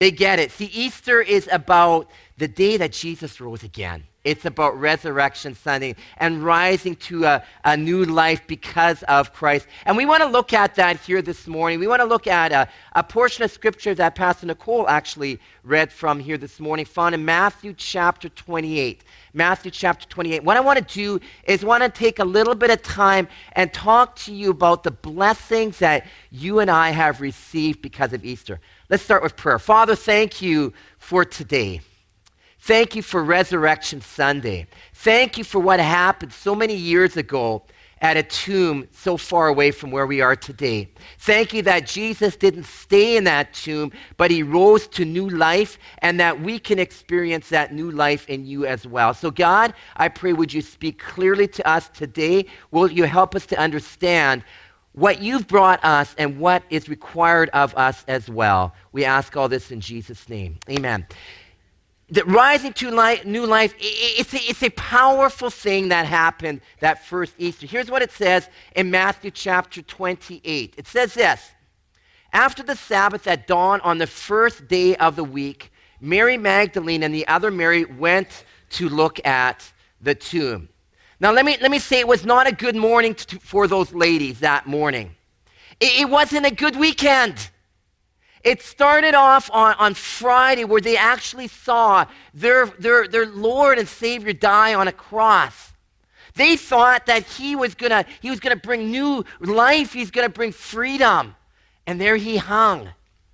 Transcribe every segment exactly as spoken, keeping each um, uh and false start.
They get it. See, Easter is about the day that Jesus rose again. It's about Resurrection Sunday and rising to a, a new life because of Christ. And we want to look at that here this morning. We want to look at a, a portion of Scripture that Pastor Nicole actually read from here this morning, found in Matthew chapter twenty-eight. Matthew chapter twenty-eight. What I want to do is want to take a little bit of time and talk to you about the blessings that you and I have received because of Easter. Let's start with prayer. Father, thank you for today. Thank you for Resurrection Sunday. Thank you for what happened so many years ago at a tomb so far away from where we are today. Thank you that Jesus didn't stay in that tomb, but he rose to new life, and that we can experience that new life in you as well. So God, I pray, would you speak clearly to us today? Will you help us to understand what you've brought us and what is required of us as well? We ask all this in Jesus' name. Amen. The rising to life, new life, it's a, it's a powerful thing that happened that first Easter. Here's what it says in Matthew chapter twenty-eight. It says this: after the Sabbath at dawn on the first day of the week, Mary Magdalene and the other Mary went to look at the tomb. Now let me, let me say, it was not a good morning to, for those ladies that morning. It, it wasn't a good weekend. It started off on, on Friday, where they actually saw their, their, their Lord and Savior die on a cross. They thought that he was gonna he was gonna bring new life, he's gonna bring freedom. And there he hung.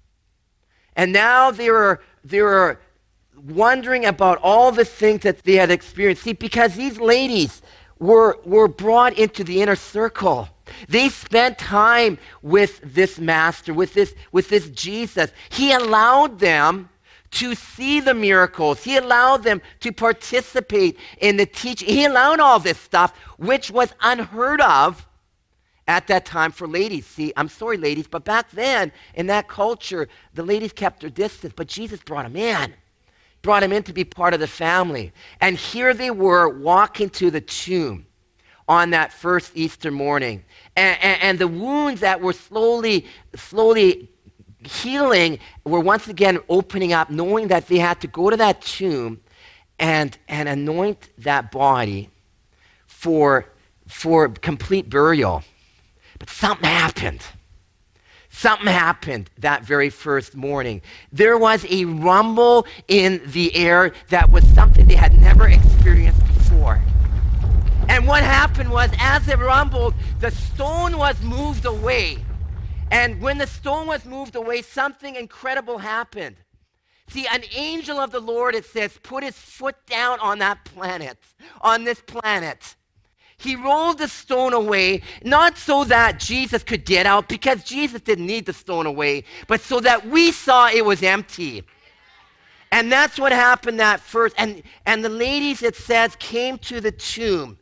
And now they were they were wondering about all the things that they had experienced. See, because these ladies were, were brought into the inner circle. They spent time with this master, with this, with this Jesus. He allowed them to see the miracles. He allowed them to participate in the teaching. He allowed all this stuff, which was unheard of at that time for ladies. See, I'm sorry, ladies, but back then, in that culture, the ladies kept their distance, but Jesus brought them in. Brought him in to be part of the family. And here they were walking to the tomb on that first Easter morning. And, and, and the wounds that were slowly, slowly healing were once again opening up, knowing that they had to go to that tomb and, and anoint that body for, for complete burial. But something happened. Something happened that very first morning. There was a rumble in the air that was something they had never experienced before. And what happened was, as it rumbled, the stone was moved away. And when the stone was moved away, something incredible happened. See, an angel of the Lord, it says, put his foot down on that planet, on this planet. He rolled the stone away, not so that Jesus could get out, because Jesus didn't need the stone away, but so that we saw it was empty. And that's what happened that first. And, and the ladies, it says, came to the tomb,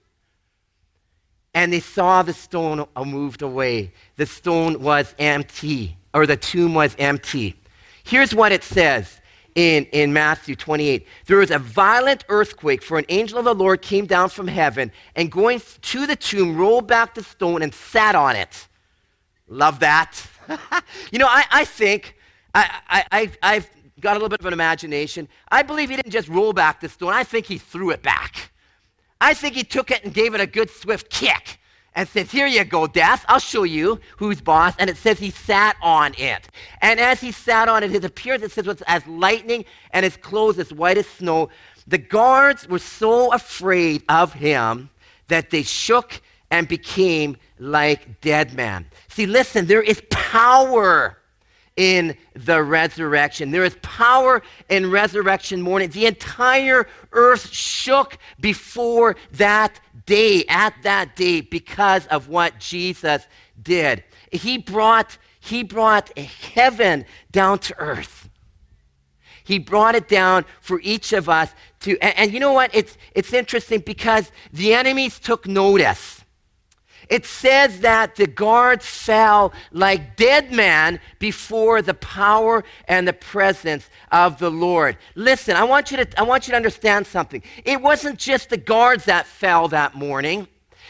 and they saw the stone moved away. The stone was empty, or the tomb was empty. Here's what it says. In, in Matthew twenty-eight, there was a violent earthquake, for an angel of the Lord came down from heaven and going to the tomb, rolled back the stone and sat on it. Love that. You know, I, I think, I, I, I've, I've got a little bit of an imagination. I believe he didn't just roll back the stone. I think he threw it back. I think he took it and gave it a good swift kick and says, here you go, death. I'll show you who's boss. And it says he sat on it. And as he sat on it, his appearance, it says, was as lightning, and his clothes as white as snow. The guards were so afraid of him that they shook and became like dead men. See, listen, there is power in the resurrection. There is power in resurrection morning. The entire earth shook before that day, at that day, because of what Jesus did. He brought, he brought heaven down to earth. He brought it down for each of us to, and, and you know what? It's, it's interesting because the enemies took notice. It says that the guards fell like dead men before the power and the presence of the Lord. Listen, I want you to, I want you to understand something. It wasn't just the guards that fell that morning.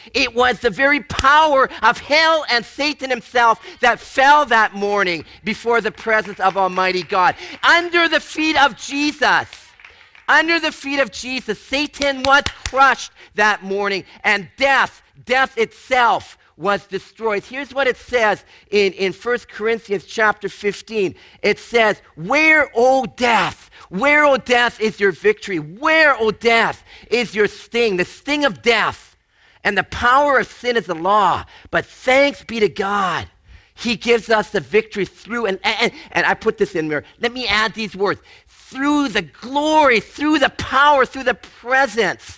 It was the very power of hell and Satan himself that fell that morning before the presence of Almighty God. Under the feet of Jesus, under the feet of Jesus, Satan was crushed that morning, and death, death itself was destroyed. Here's what it says in, in First Corinthians chapter fifteen. It says, where, O death, where, O death, is your victory? Where, O death, is your sting? The sting of death and the power of sin is the law. But thanks be to God, he gives us the victory through, and, and, and I put this in there. Let me add these words. Through the glory, through the power, through the presence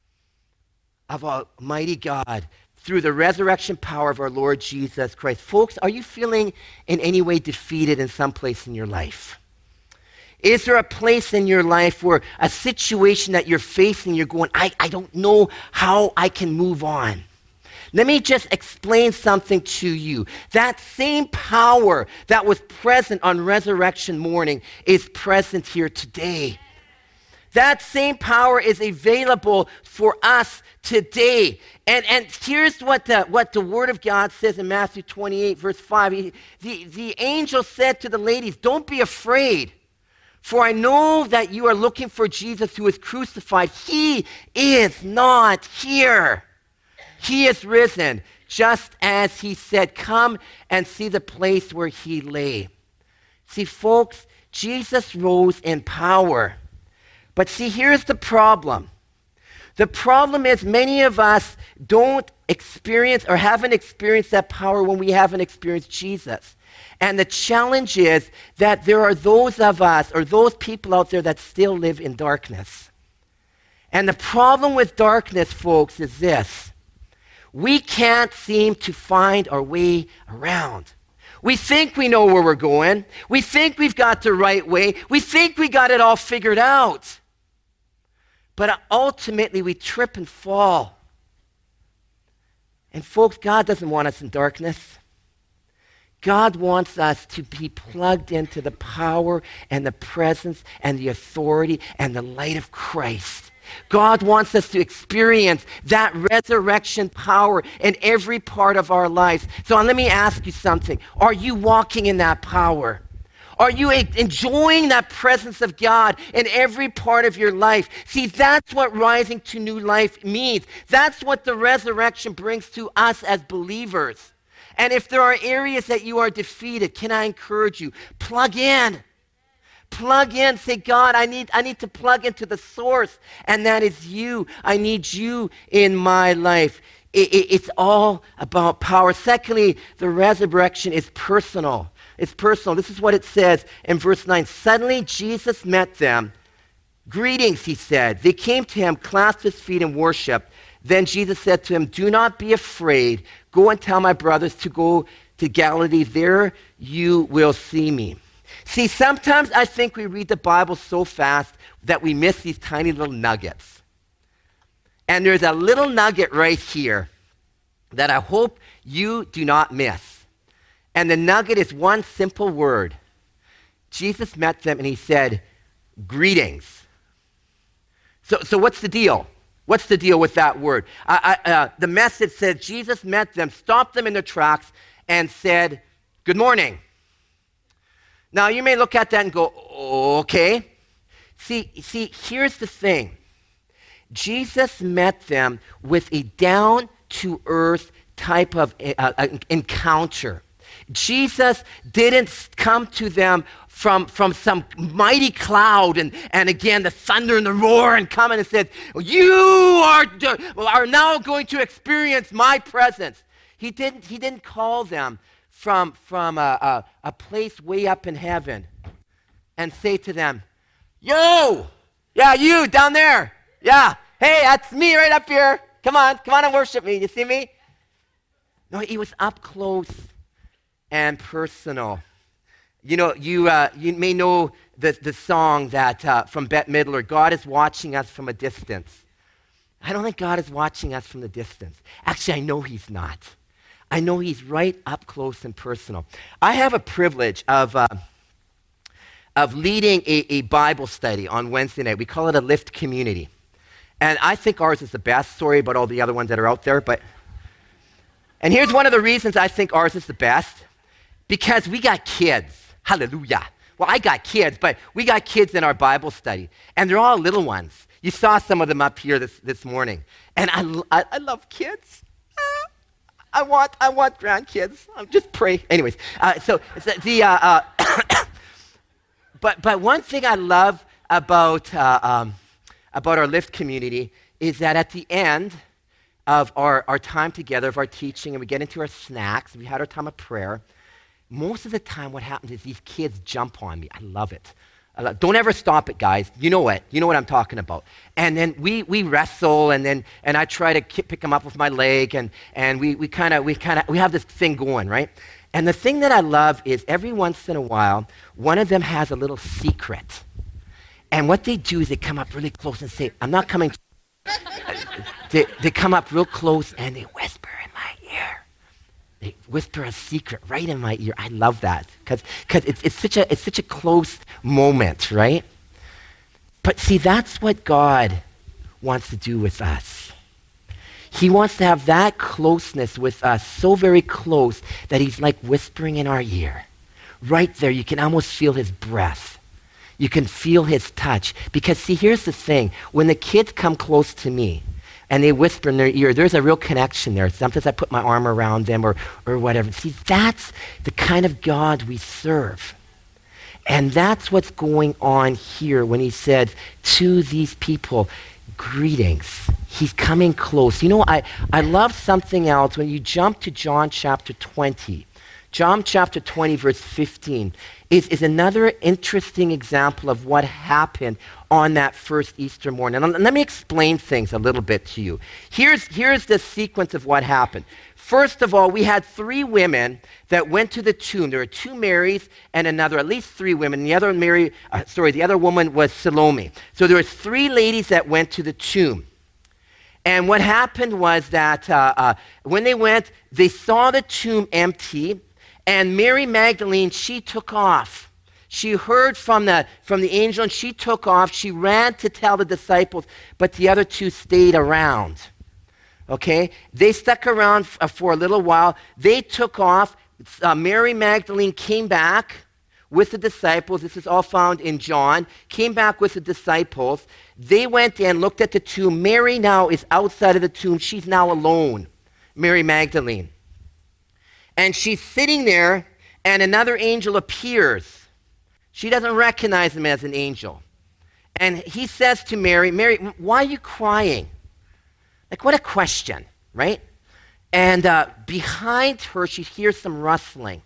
of Almighty God, through the resurrection power of our Lord Jesus Christ. Folks, are you feeling in any way defeated in some place in your life? Is there a place in your life where a situation that you're facing, you're going, I, I don't know how I can move on? Let me just explain something to you. That same power that was present on resurrection morning is present here today. That same power is available for us today. And, and here's what the, what the Word of God says in Matthew twenty-eight, verse five. He, the, the angel said to the ladies, don't be afraid, for I know that you are looking for Jesus who is crucified. He is not here. He is risen, just as he said. Come and see the place where he lay. See, folks, Jesus rose in power. But see, here's the problem. The problem is many of us don't experience or haven't experienced that power when we haven't experienced Jesus. And the challenge is that there are those of us or those people out there that still live in darkness. And the problem with darkness, folks, is this. We can't seem to find our way around. We think we know where we're going. We think we've got the right way. We think we got it all figured out. But ultimately, we trip and fall. And folks, God doesn't want us in darkness. God wants us to be plugged into the power and the presence and the authority and the light of Christ. God wants us to experience that resurrection power in every part of our lives. So let me ask you something. Are you walking in that power? Are you enjoying that presence of God in every part of your life? See, that's what rising to new life means. That's what the resurrection brings to us as believers. And if there are areas that you are defeated, can I encourage you? Plug in. Plug in. Say, God, I need, I need to plug into the source, and that is you. I need you in my life. It, it, it's all about power. Secondly, the resurrection is personal. It's personal. This is what it says in verse nine. Suddenly Jesus met them. Greetings, he said. They came to him, clasped his feet and worshiped. Then Jesus said to him, do not be afraid. Go and tell my brothers to go to Galilee. There you will see me. See, sometimes I think we read the Bible so fast that we miss these tiny little nuggets. And there's a little nugget right here that I hope you do not miss. And the nugget is one simple word. Jesus met them and he said, greetings. So, so what's the deal? What's the deal with that word? I, I, uh, the message said Jesus met them, stopped them in their tracks, and said, good morning. Now, you may look at that and go, okay. See, see, here's the thing. Jesus met them with a down-to-earth type of uh, uh, encounter. Jesus didn't come to them from, from some mighty cloud and, and again the thunder and the roar and come in and said, you are, are now going to experience my presence. He didn't, he didn't call them from, from a, a, a place way up in heaven and say to them, yo, yeah, you down there. Yeah, hey, that's me right up here. Come on, come on and worship me. You see me? No, he was up close and personal. You know, you uh, you may know the, the song that uh, from Bette Midler, God is watching us from a distance. I don't think God is watching us from the distance. Actually, I know he's not. I know he's right up close and personal. I have a privilege of, uh, of leading a, a Bible study on Wednesday night. We call it a Lift Community. And I think ours is the best. Sorry about all the other ones that are out there, but and here's one of the reasons I think ours is the best. Because we got kids. Hallelujah. Well, I got kids, but we got kids in our Bible study, and they're all little ones. You saw some of them up here this, this morning. And I, I, I love kids. Uh, I want I want grandkids. I'm just pray. Anyways, uh, so the uh, uh, but but one thing I love about uh, um, about our Lift community is that at the end of our, our time together, of our teaching, and we get into our snacks, we had our time of prayer, most of the time what happens is these kids jump on me. I love it. I love, don't ever stop it, guys. You know it. You know what I'm talking about. And then we we wrestle, and then and I try to ki- pick them up with my leg, and and we we kind of we kind of we have this thing going, right? And the thing that I love is every once in a while, one of them has a little secret. And what they do is they come up really close and say, I'm not coming. they, they come up real close and they whisper in my ear. They whisper a secret right in my ear. I love that because it's, it's, such a, it's such a close moment, right? But see, that's what God wants to do with us. He wants to have that closeness with us, so very close that he's like whispering in our ear. Right there, you can almost feel his breath. You can feel his touch. Because see, here's the thing. When the kids come close to me and they whisper in their ear, there's a real connection there. Sometimes I put my arm around them or, or whatever. See, that's the kind of God we serve. And that's what's going on here when he said to these people, greetings. He's coming close. You know, I, I love something else. When you jump to John chapter twenty, John chapter twenty, verse fifteen, is, is another interesting example of what happened on that first Easter morning. And let me explain things a little bit to you. Here's, here's the sequence of what happened. First of all, we had three women that went to the tomb. There were two Marys and another, at least three women. The other Mary, uh, sorry, the other woman was Salome. So there were three ladies that went to the tomb. And what happened was that uh, uh, when they went, they saw the tomb empty. And Mary Magdalene, she took off. She heard from the, from the angel and she took off. She ran to tell the disciples, but the other two stayed around. Okay? They stuck around f- uh, for a little while. They took off. Uh, Mary Magdalene came back with the disciples. This is all found in John. Came back with the disciples. They went in, looked at the tomb. Mary now is outside of the tomb. She's now alone, Mary Magdalene. And she's sitting there, and another angel appears. She doesn't recognize him as an angel. And he says to Mary, Mary, why are you crying? Like, what a question, right? And uh, behind her, she hears some rustling.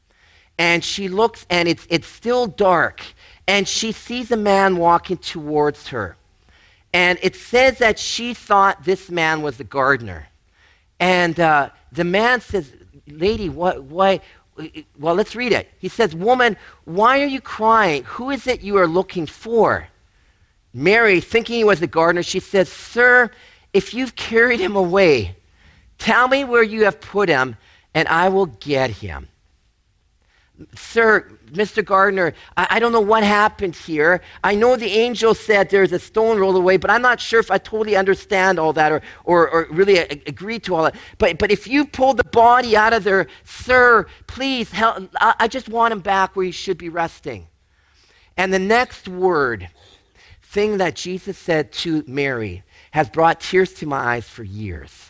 And she looks, and it's, it's still dark. And she sees a man walking towards her. And it says that she thought this man was the gardener. And uh, the man says, lady, what, why? Well, let's read it. He says, woman, why are you crying? Who is it you are looking for? Mary, thinking he was the gardener, she says, sir, if you've carried him away, tell me where you have put him, and I will get him. Sir, Mister Gardner, I, I don't know what happened here. I know the angel said there's a stone rolled away, but I'm not sure if I totally understand all that or, or, or really a, agree to all that. But, but if you pulled the body out of there, sir, please help. I, I just want him back where he should be resting. And the next word, thing that Jesus said to Mary, has brought tears to my eyes for years.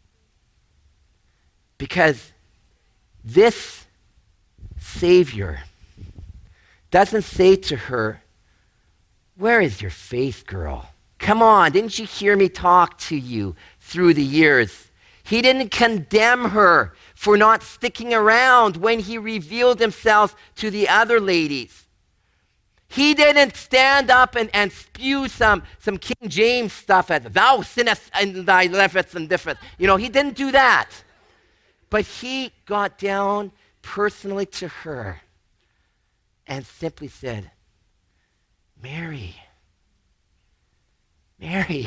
Because this Savior doesn't say to her, where is your faith, girl? Come on, didn't you hear me talk to you through the years? He didn't condemn her for not sticking around when he revealed himself to the other ladies. He didn't stand up and, and spew some, some King James stuff at thou sinnest and thy levest and different. You know, he didn't do that. But he got down personally to her and simply said, Mary, Mary,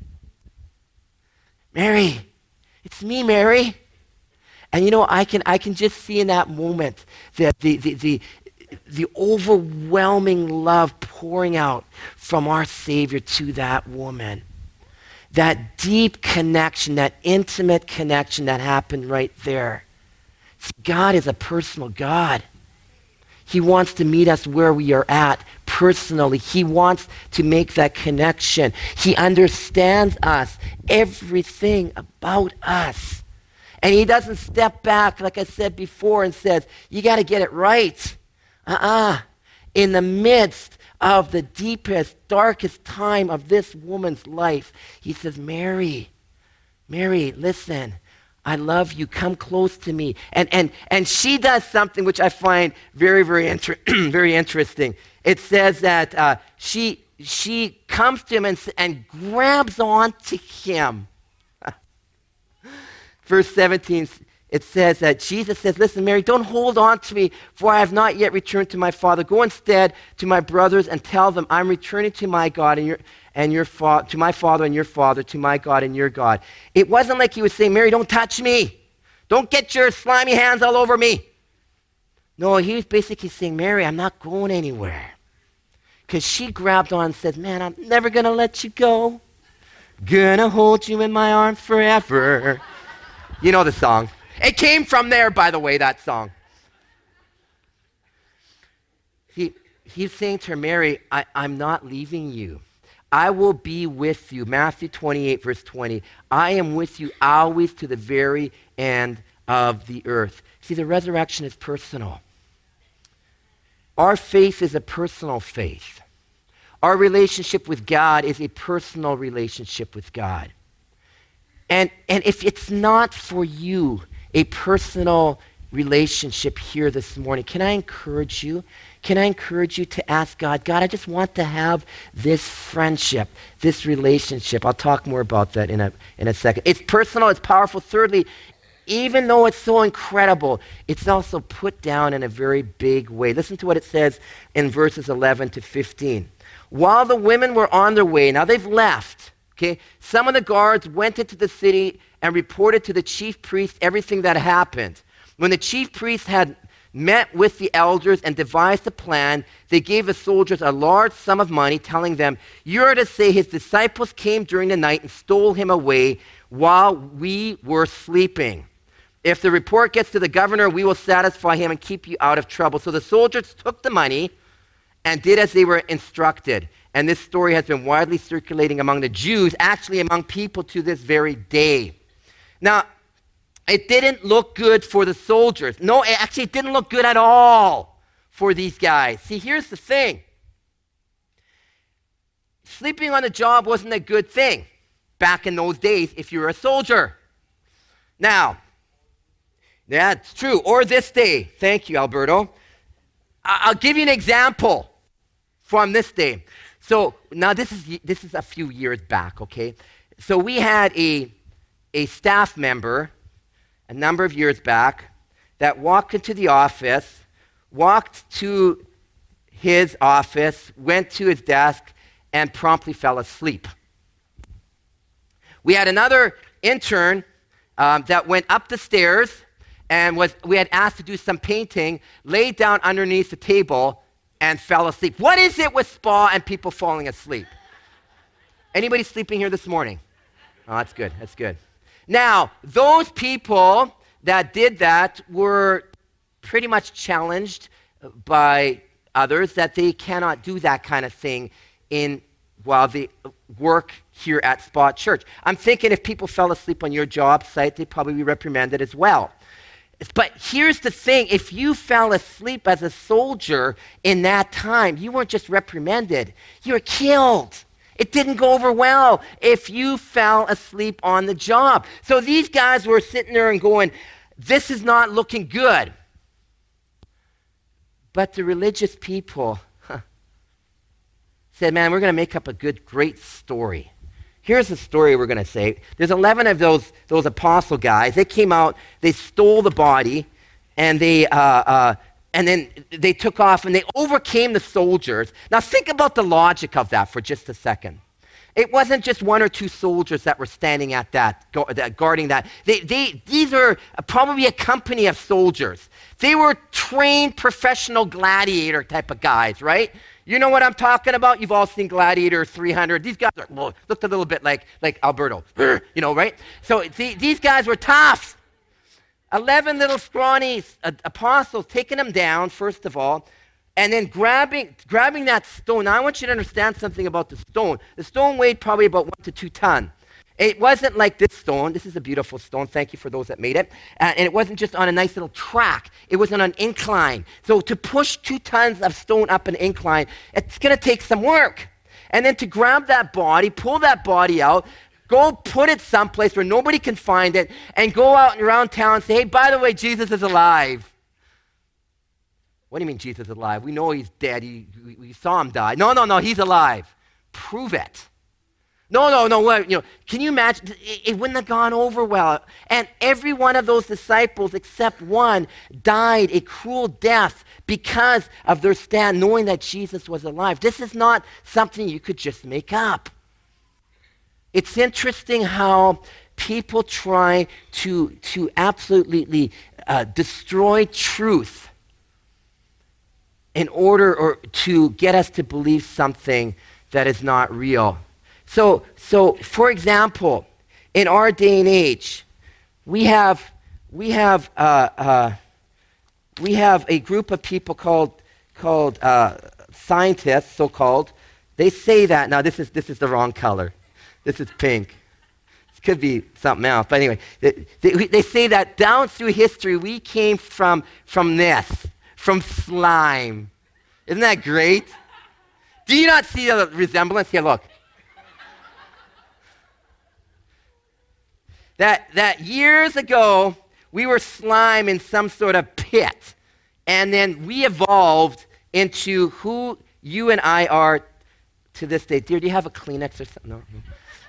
Mary, it's me, Mary. And you know, I can I can just see in that moment that the the the, the overwhelming love pouring out from our Savior to that woman. that deep connection, that intimate connection that happened right there. See, God is a personal God. He wants to meet us where we are at personally. He wants to make that connection. He understands us, everything about us. And he doesn't step back, like I said before, and says, you got to get it right. Uh-uh. In the midst of the deepest, darkest time of this woman's life, he says, Mary, Mary, listen, I love you. Come close to me. And and and she does something which I find very, very, inter- very interesting. It says that uh, she she comes to him and, and grabs onto him. Verse seventeen, it says that Jesus says, listen, Mary, don't hold on to me, for I have not yet returned to my Father. Go instead to my brothers and tell them, I'm returning to my God and your and your fa- to my Father and your Father, to my God and your God. It wasn't like he was saying, Mary, don't touch me. Don't get your slimy hands all over me. No, he was basically saying, Mary, I'm not going anywhere. Because she grabbed on and said, man, I'm never going to let you go. Gonna hold you in my arms forever. You know the song. It came from there, by the way, that song. He, he's saying to her, Mary, I, I'm not leaving you. I will be with you. Matthew twenty-eight, verse twenty. I am with you always to the very end of the earth. See, the resurrection is personal. Our faith is a personal faith. Our relationship with God is a personal relationship with God. And, and if it's not for you, a personal relationship here this morning, can I encourage you? Can I encourage you to ask God, God, I just want to have this friendship, this relationship. I'll talk more about that in a, in a second. It's personal, it's powerful. Thirdly, even though it's so incredible, it's also put down in a very big way. Listen to what it says in verses eleven to fifteen. While the women were on their way, now they've left, okay? Some of the guards went into the city and reported to the chief priest everything that happened. When the chief priest had met with the elders and devised a plan, they gave the soldiers a large sum of money, telling them, you are to say his disciples came during the night and stole him away while we were sleeping. If the report gets to the governor, we will satisfy him and keep you out of trouble. So the soldiers took the money and did as they were instructed. And this story has been widely circulating among the Jews, actually among people to this very day. Now, it didn't look good for the soldiers. No, it actually didn't look good at all for these guys. See, here's the thing. Sleeping on the job wasn't a good thing back in those days if you were a soldier. Now, yeah, it's true. Or this day. Thank you, Alberto. I'll give you an example from this day. So now this is this is a few years back, okay? So we had a, a staff member a number of years back that walked into the office, walked to his office, went to his desk, and promptly fell asleep. We had another intern um, that went up the stairs and was we had asked to do some painting, laid down underneath the table, and fell asleep. What is it with spa and people falling asleep? Anybody sleeping here this morning? Oh, that's good. That's good. Now, those people that did that were pretty much challenged by others that they cannot do that kind of thing in while they work here at Spot Church. I'm thinking if people fell asleep on your job site, they'd probably be reprimanded as well. But here's the thing, if you fell asleep as a soldier in that time, you weren't just reprimanded, you were killed. It didn't go over well if you fell asleep on the job. So these guys were sitting there and going, this is not looking good. But the religious people huh, said, man, we're going to make up a good, great story. Here's the story we're going to say. There's eleven of those, those apostle guys. They came out, they stole the body, and they... Uh, uh, And then they took off and they overcame the soldiers. Now think about the logic of that for just a second. It wasn't just one or two soldiers that were standing at that, guarding that. They, they, these are probably a company of soldiers. They were trained professional gladiator type of guys, right? You know what I'm talking about? You've all seen Gladiator three hundred. These guys are, well, looked a little bit like, like Alberto, you know, right? So the, these guys were tough. Eleven little scrawny uh, apostles taking them down, first of all, and then grabbing, grabbing that stone. Now, I want you to understand something about the stone. The stone weighed probably about one to two ton. It wasn't like this stone. This is a beautiful stone. Thank you for those that made it. Uh, and it wasn't just on a nice little track. It was on an incline. So to push two tons of stone up an incline, it's going to take some work. And then to grab that body, pull that body out, go put it someplace where nobody can find it, and go out and around town and say, hey, by the way, Jesus is alive. What do you mean Jesus is alive? We know he's dead. He, we, we saw him die. No, no, no, he's alive. Prove it. No, no, no, you know, can you imagine? It, it wouldn't have gone over well. And every one of those disciples, except one, died a cruel death because of their stand, knowing that Jesus was alive. This is not something you could just make up. It's interesting how people try to, to absolutely uh, destroy truth in order or to get us to believe something that is not real. So, so for example, in our day and age, we have we have uh, uh, we have a group of people called called uh, scientists, so-called. They say that now. This is this is the wrong color. This is pink. This could be something else. But anyway, they, they, they say that down through history we came from from this, from slime. Isn't that great? Do you not see the resemblance here? Look. That, that years ago, we were slime in some sort of pit. And then we evolved into who you and I are to this day. Dear, do you have a Kleenex or something? No. no.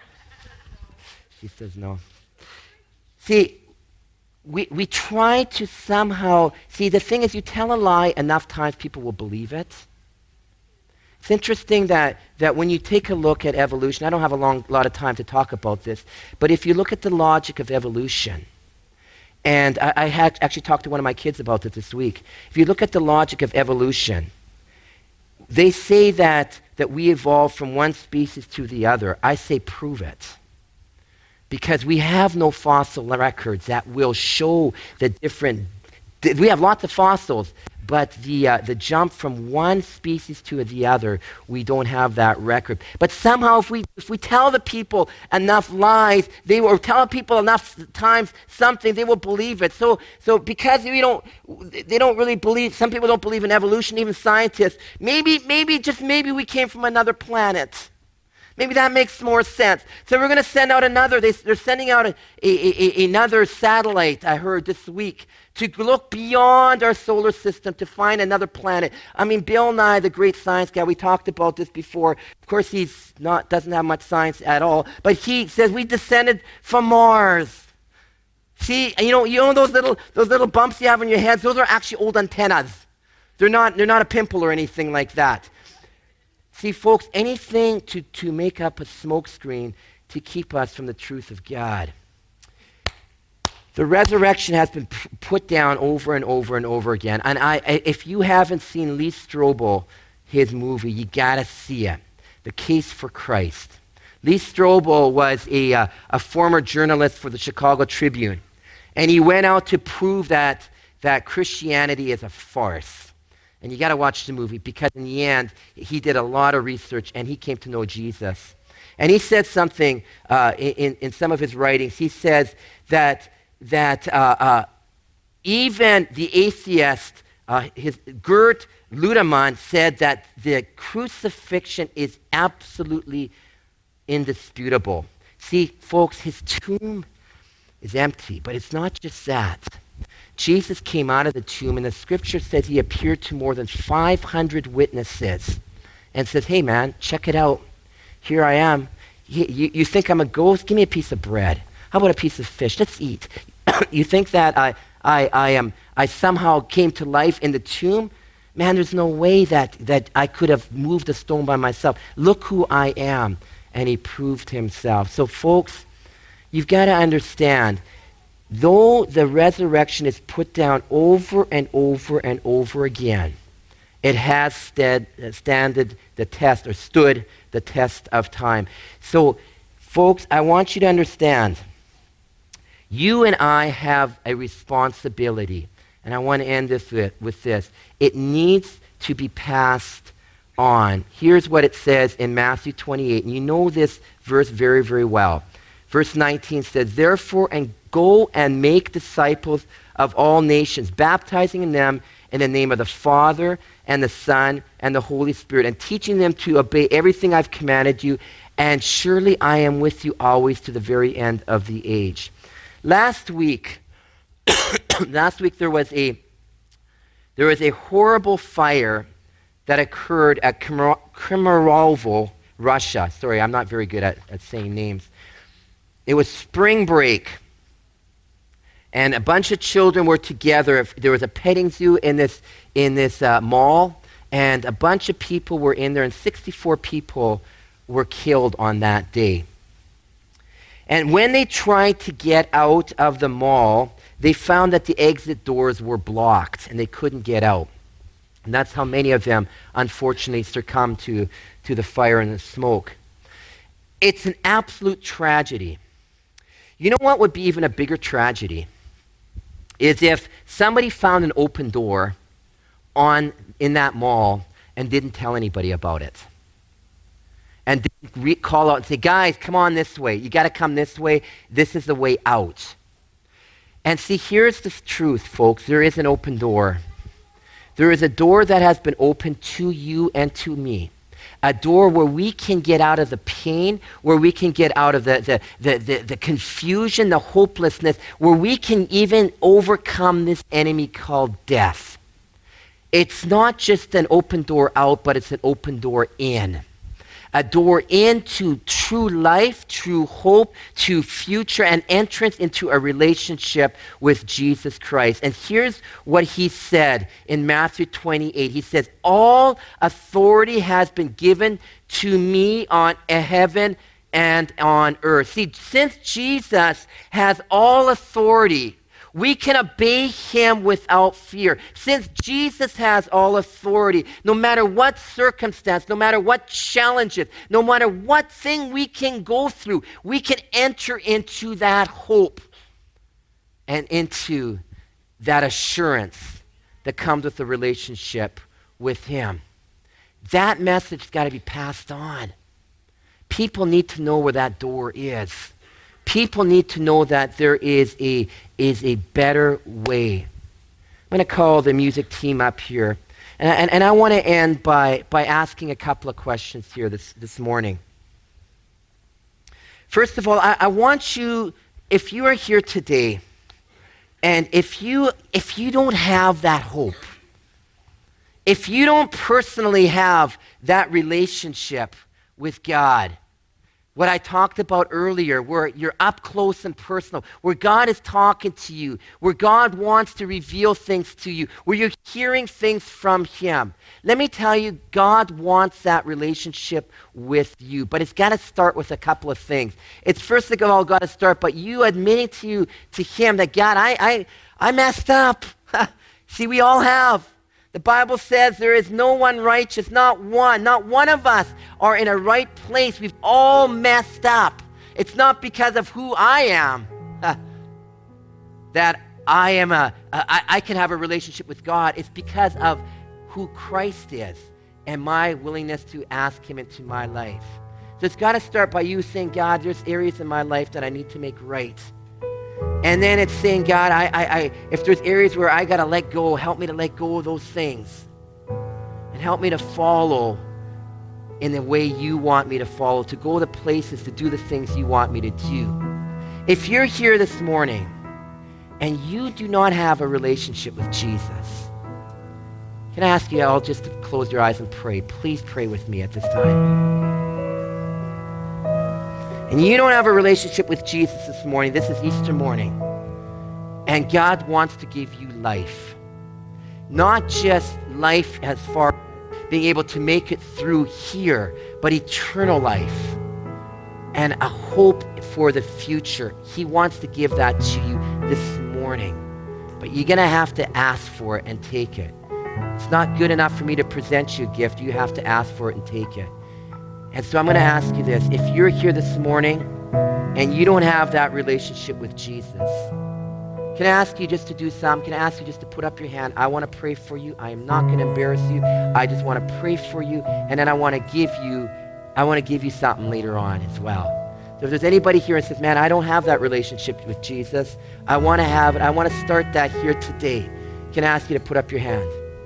She says no. See, we, we try to somehow, see, the thing is, you tell a lie enough times, people will believe it. It's interesting that, that when you take a look at evolution, I don't have a long lot of time to talk about this, but if you look at the logic of evolution, and I, I had actually talked to one of my kids about this this week. If you look at the logic of evolution, they say that, that we evolved from one species to the other. I say prove it. Because we have no fossil records that will show the different, we have lots of fossils, but the, uh, the jump from one species to the other, we don't have that record. But somehow if we, if we tell the people enough lies, they will, or tell people enough times something, they will believe it. So, so because we don't, they don't really believe, some people don't believe in evolution, even scientists, maybe, maybe, just maybe we came from another planet. Maybe that makes more sense. So we're going to send out another, they, they're sending out a, a, a, another satellite, I heard this week, to look beyond our solar system to find another planet. I mean, Bill Nye, the great science guy, we talked about this before. Of course, he's not, doesn't have much science at all, but he says we descended from Mars. See, you know, you know those little, those little bumps you have on your heads? Those are actually old antennas. They're not, they're not a pimple or anything like that. See, folks, anything to, to make up a smokescreen to keep us from the truth of God. The resurrection has been p- put down over and over and over again. And I, I, if you haven't seen Lee Strobel, his movie, you got to see it. The Case for Christ. Lee Strobel was a, uh, a former journalist for the Chicago Tribune. And he went out to prove that, that Christianity is a farce. And you got to watch the movie because in the end, he did a lot of research and he came to know Jesus. And he said something uh, in, in some of his writings. He says that, that uh, uh, even the atheist, uh, his, Gert Ludemann, said that the crucifixion is absolutely indisputable. See, folks, his tomb is empty, but it's not just that. Jesus came out of the tomb, and the scripture says he appeared to more than five hundred witnesses and says, hey, man, check it out. Here I am. You, you, you think I'm a ghost? Give me a piece of bread. How about a piece of fish? Let's eat. You think that I, I, I, am, I somehow came to life in the tomb? Man, there's no way that, that I could have moved a stone by myself. Look who I am. And he proved himself. So, folks, you've got to understand, though the resurrection is put down over and over and over again, It has stead, standed the test or stood the test of time. So, folks, I want you to understand, you and I have a responsibility. And I want to end this with, with this. It needs to be passed on. Here's what it says in Matthew twenty-eight. And you know this verse very, very well. Verse nineteen says, therefore, and go and make disciples of all nations, baptizing them in the name of the Father and the Son and the Holy Spirit, and teaching them to obey everything I've commanded you. And surely I am with you always to the very end of the age. Last week, last week there was a there was a horrible fire that occurred at Kemerovo, Russia. Sorry, I'm not very good at, at saying names. It was spring break, and a bunch of children were together. There was a petting zoo in this in this uh, mall, and a bunch of people were in there, and sixty-four people were killed on that day. And when they tried to get out of the mall, they found that the exit doors were blocked and they couldn't get out. And that's how many of them, unfortunately, succumbed to, to the fire and the smoke. It's an absolute tragedy. You know what would be even a bigger tragedy? Is if somebody found an open door on in that mall and didn't tell anybody about it. And re- call out and say, guys, come on this way. You got to come this way. This is the way out. And see, here's the truth, folks. There is an open door. There is a door that has been opened to you and to me. A door where we can get out of the pain, where we can get out of the, the, the, the, the confusion, the hopelessness, where we can even overcome this enemy called death. It's not just an open door out, but it's an open door in. A door into true life, true hope, to future, and entrance into a relationship with Jesus Christ. And here's what he said in Matthew twenty-eight. He says, all authority has been given to me on heaven and on earth. See, since Jesus has all authority, we can obey him without fear. Since Jesus has all authority, no matter what circumstance, no matter what challenges, no matter what thing we can go through, we can enter into that hope and into that assurance that comes with the relationship with him. That message has got to be passed on. People need to know where that door is. People need to know that there is a, is a better way. I'm going to call the music team up here. And, and, and I want to end by, by asking a couple of questions here this, this morning. First of all, I, I want you, if you are here today, and if you, if you don't have that hope, if you don't personally have that relationship with God, what I talked about earlier, where you're up close and personal, where God is talking to you, where God wants to reveal things to you, where you're hearing things from him. Let me tell you, God wants that relationship with you, but it's got to start with a couple of things. It's first of all got to start by you admitting to you, to him that, God, I, I, I messed up. See, we all have. The Bible says there is no one righteous, not one. Not one of us are in a right place. We've all messed up. It's not because of who I am that I am a, I, I can have a relationship with God. It's because of who Christ is and my willingness to ask him into my life. So it's got to start by you saying, God, there's areas in my life that I need to make right. And then it's saying, God, I, I, I, if there's areas where I got to let go, help me to let go of those things. And help me to follow in the way you want me to follow, to go to places, to do the things you want me to do. If you're here this morning and you do not have a relationship with Jesus, can I ask you all just to close your eyes and pray? Please pray with me at this time. And you don't have a relationship with Jesus this morning. This is Easter morning. And God wants to give you life. Not just life as far as being able to make it through here, but eternal life and a hope for the future. He wants to give that to you this morning. But you're going to have to ask for it and take it. It's not good enough for me to present you a gift. You have to ask for it and take it. And so I'm going to ask you this. If you're here this morning and you don't have that relationship with Jesus, can I ask you just to do something? Can I ask you just to put up your hand? I want to pray for you. I am not going to embarrass you. I just want to pray for you. And then I want to give you, I want to give you something later on as well. So if there's anybody here and says, man, I don't have that relationship with Jesus, I want to have it. I want to start that here today. Can I ask you to put up your hand?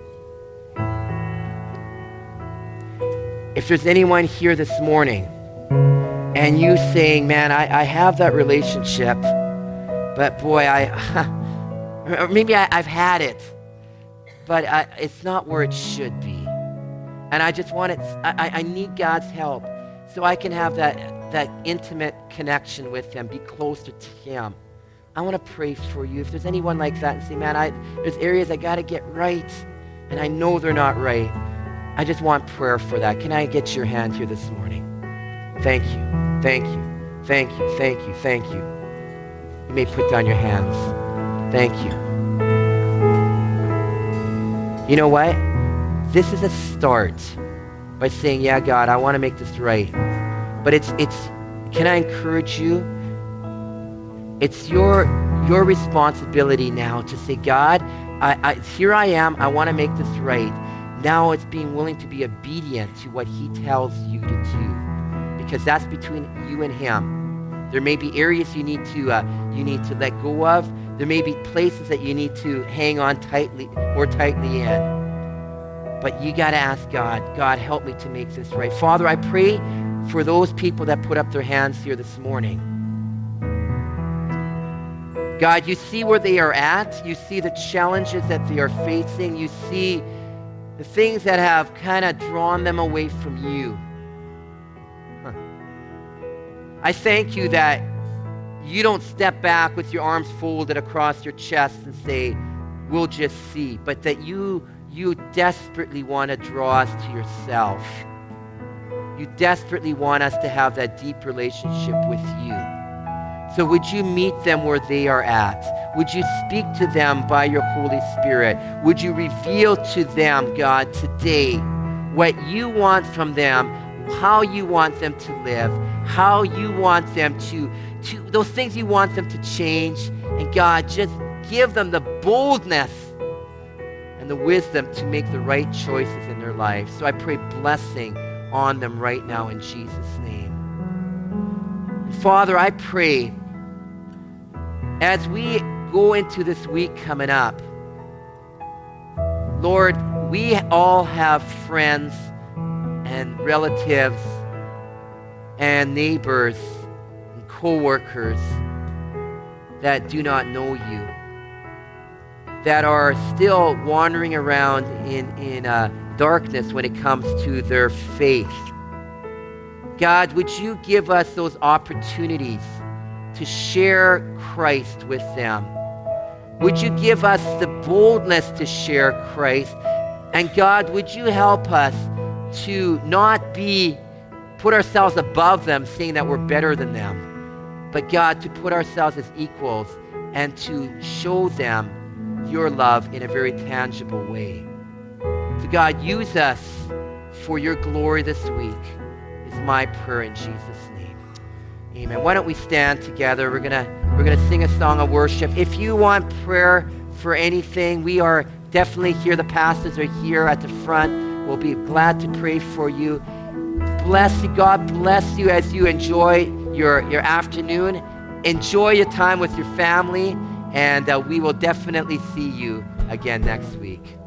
If there's anyone here this morning and you saying, man, I, I have that relationship, but boy, I, or maybe I, I've had it, but I, it's not where it should be. And I just want it, I, I need God's help so I can have that, that intimate connection with him, be closer to him. I want to pray for you. If there's anyone like that and say, man, I, there's areas I got to get right, and I know they're not right. I just want prayer for that. Can I get your hand here this morning? Thank you, thank you, thank you, thank you, thank you. You may put down your hands. Thank you. You know what? This is a start by saying, yeah, God, I want to make this right. But it's, it's, can I encourage you? It's your, your responsibility now to say, God, I, I, here I am. I want to make this right. Now it's being willing to be obedient to what he tells you to do, because that's between you and him. There may be areas you need to uh, you need to let go of. There may be places that you need to hang on tightly, more tightly in. But you got to ask God, God, help me to make this right. Father, I pray for those people that put up their hands here this morning. God, you see where they are at. You see the challenges that they are facing. You see the things that have kind of drawn them away from you. Huh. I thank you that you don't step back with your arms folded across your chest and say, we'll just see, but that you, you desperately want to draw us to yourself. You desperately want us to have that deep relationship with you. So would you meet them where they are at? Would you speak to them by your Holy Spirit? Would you reveal to them, God, today what you want from them, how you want them to live, how you want them to, to those things you want them to change. And God, just give them the boldness and the wisdom to make the right choices in their life. So I pray blessing on them right now in Jesus' name. Father, I pray as we go into this week coming up, Lord, we all have friends and relatives and neighbors and co-workers that do not know you, that are still wandering around in, in uh, darkness when it comes to their faith. God, would you give us those opportunities to share Christ with them? Would you give us the boldness to share Christ? And God, would you help us to not be, put ourselves above them, saying that we're better than them, but God, to put ourselves as equals and to show them your love in a very tangible way. So God, use us for your glory this week is my prayer in Jesus' name. Amen. Why don't we stand together? We're gonna we're gonna sing a song of worship. If you want prayer for anything, we are definitely here. The pastors are here at the front. We'll be glad to pray for you. Bless you. God bless you as you enjoy your, your afternoon. Enjoy your time with your family, and uh, we will definitely see you again next week.